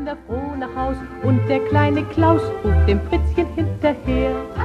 Kinder froh nach Haus und der kleine Klaus ruft dem Fritzchen hinterher.